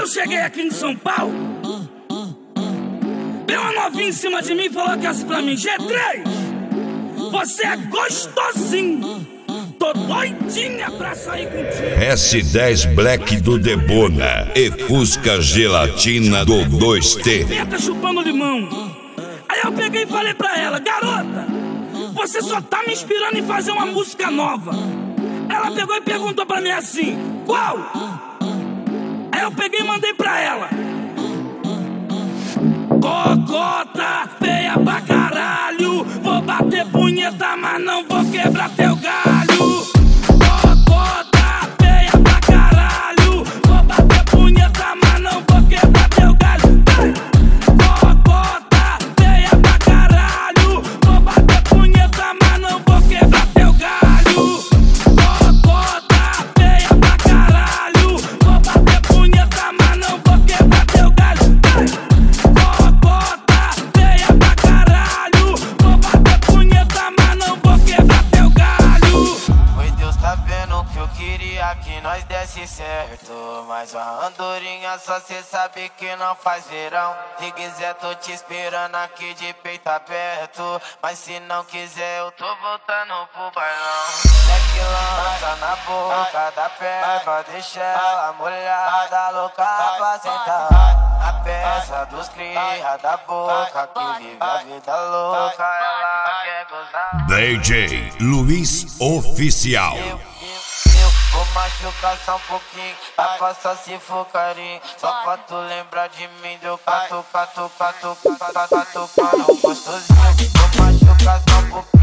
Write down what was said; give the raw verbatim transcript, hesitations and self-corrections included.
eu cheguei aqui em São Paulo, veio uma novinha em cima de mim e falou que assim pra mim: G três, você é gostosinho, tô doidinha pra sair contigo. S dez Black do Debona e Fusca Gelatina do dois T. Fica chupando limão. Aí eu peguei e falei pra ela: garota, você só tá me inspirando em fazer uma música nova. Ela pegou e perguntou pra mim assim: qual? Aí eu peguei e mandei pra ela: cocota feia pra caralho, vou bater punheta, mas não vou quebrar teu galho. Cocota feia pra caralho, vou bater punheta, mas não vou quebrar teu galho. Cocota feia pra caralho, vou bater punheta, mas não vou quebrar teu galho. Cocota feia pra caralho, vou bater punheta, mas não vou quebrar teu galho. Cocota feia pra caralho, vou bater punheta, mas não vou quebrar teu galho. Oi, Deus tá vendo que eu queria que nós desse certo, mas a andorinha só cê sabe que não faz verão. Se quiser tô te esperando aqui de peito aberto, mas se não quiser eu tô voltando pro bailão. É que lança na boca da perna, deixa ela molhada, louca pra sentar. A peça dos cria da boca que vive a vida louca, ela quer gozar. D J Luiz Oficial. Eu, eu, eu vou machucar só um pouquinho, dá pra só se for carinho. Só pra tu lembrar de mim, deu catu, catu, catu, catu, catu, catu, gostosinho. Vou machucar só um pouquinho.